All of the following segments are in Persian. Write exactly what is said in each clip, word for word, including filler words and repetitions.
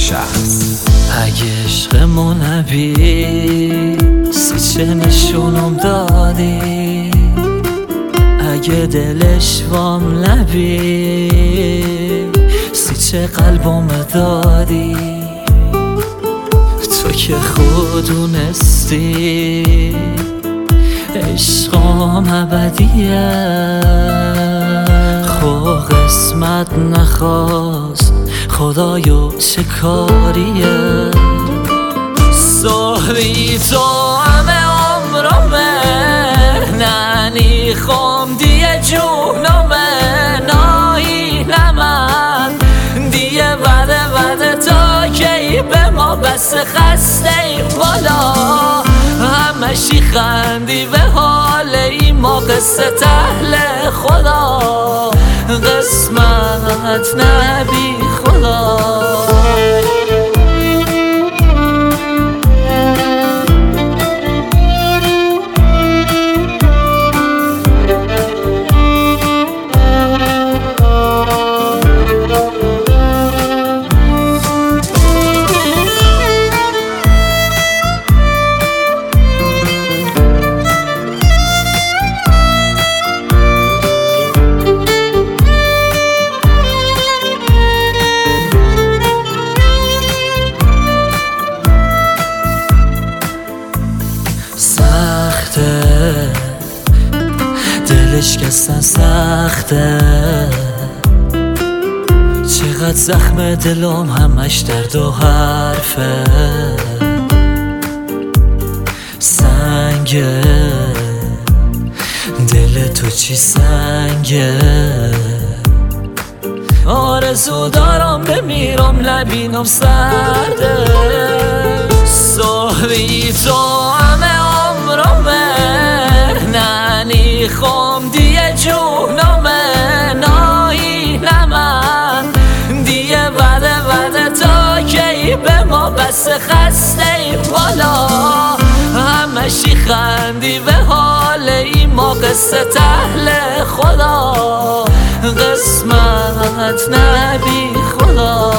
شخص. اگه عشقمون نبی سی چه نشونم دادی، اگه دلش وام نبی سی چه قلبم دادی. تو که خودونستی عشقام ابدیه، خو قسمت نخواست خدایو چه کاریه. صحبی تو همه عمرمه، ننی خم دیه جونمه، نایی نمن دیه بده بده تا کی به ما بس خسته ایم بالا. همشی خندی به حال ای ما قصه تهل خدا، قسمت نبی خدا. سخته دلش کسن سخته، چقدر زخم دلم همش درد و حرفه. سنگه دل تو چی سنگه، آرزو دارم بمیرم نبینم سرده. صحبی تو همه عمرمه، ننی خم دیه جونمه، نایی نمن دیه بده بده تا کی به ما بس خسته ایم بالا. همشی خندی به حال ای ما قصه تهل خدا، قسمت نبی خدا.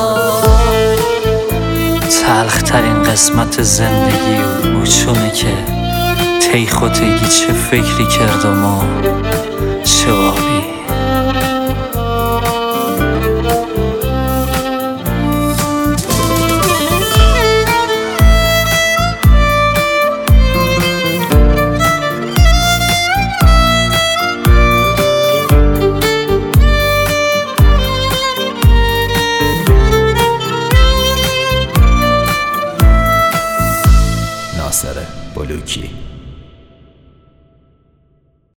تلخ ترین قسمت زندگی او چونه که تی خودگی چه فکری کردم و چه وابی. ناصر بلوکی.